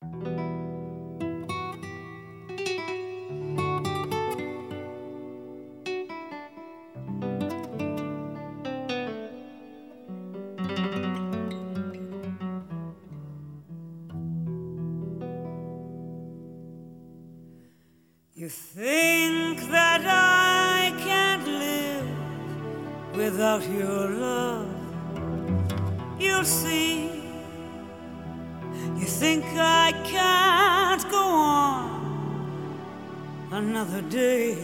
You think that I can't live without your love. You'll see. You think I can't go on another day.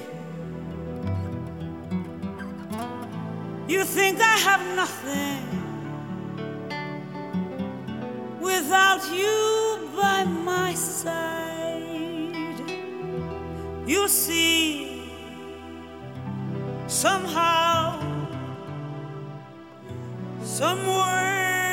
You think I have nothing without you by my side. You see, somehow, somewhere,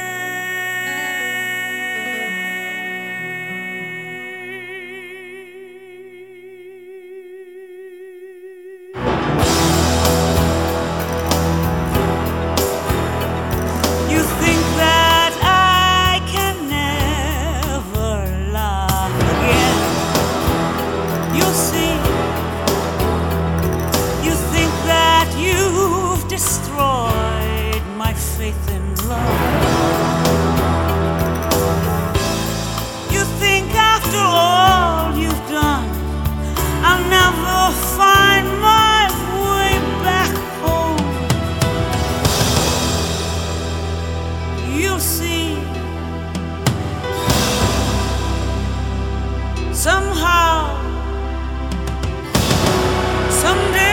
you think that I can never love again. You'll see. You've destroyed my faith in love. You think after all you've done, I'll never find my way back home. You'll see, somehow, someday,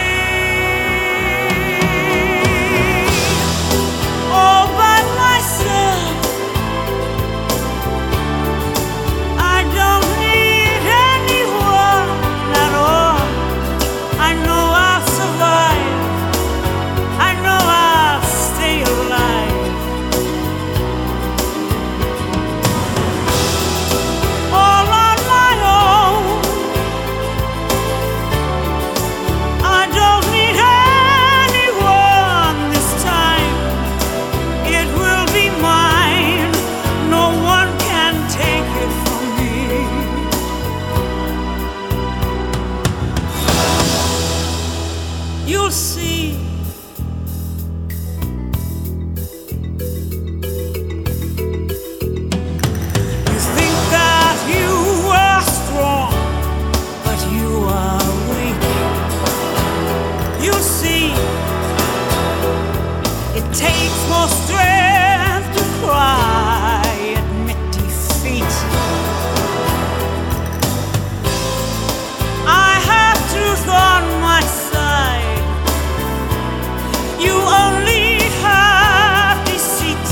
you'll see. You think that you are strong, but you are weak. You'll see, it takes more strength to cry, admit defeat. I have truth on my side. You only have deceit.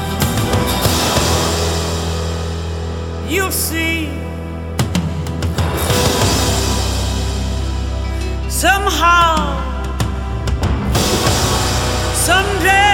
You'll see, somehow, someday.